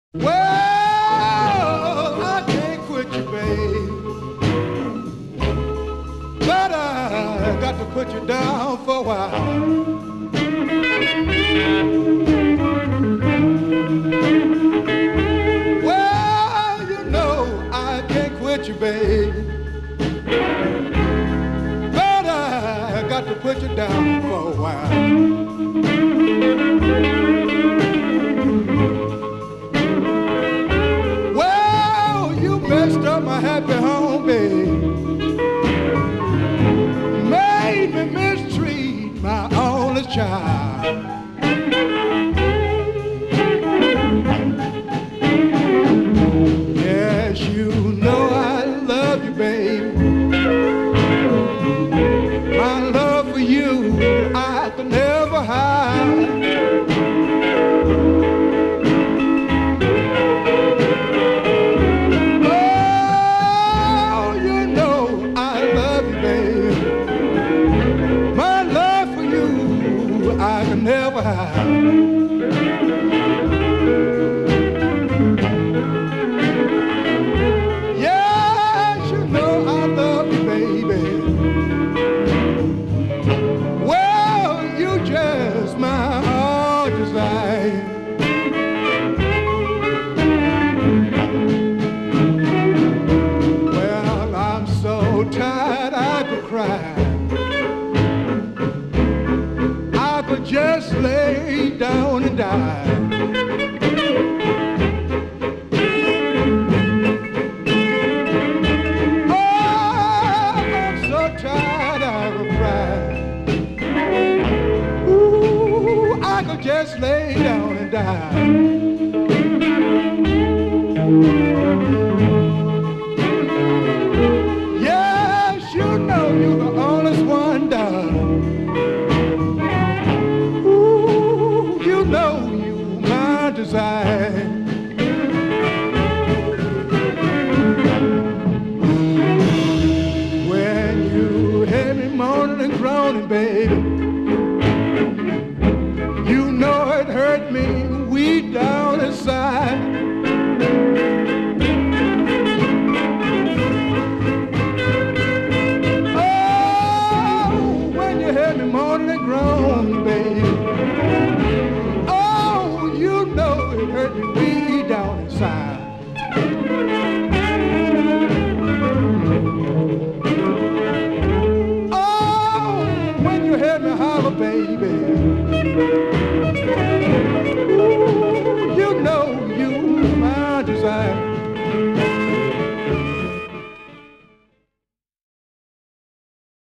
Well, I can't quit you, babe, but I got to put you down for a while. Well, you know I can't quit you, babe, but I got to put you down for a while. Messed up my happy home, babe. Made me mistreat my only child. Yes, you know I love you, babe. My love for you I could never hide. I can never hide. Yes, you know I love you, baby. Well, you just my heart desire. Well, I'm so tired I could cry. Just lay down and die. Oh, I'm so tired I could cry. Ooh, I could just lay down and die. Yes, you know you're the honest one, darling. Know you my desire. When you hear me moaning and groaning, baby, you know it hurt me way down inside. Oh, when you hear me moaning and groaning, baby, it hurt me way down inside.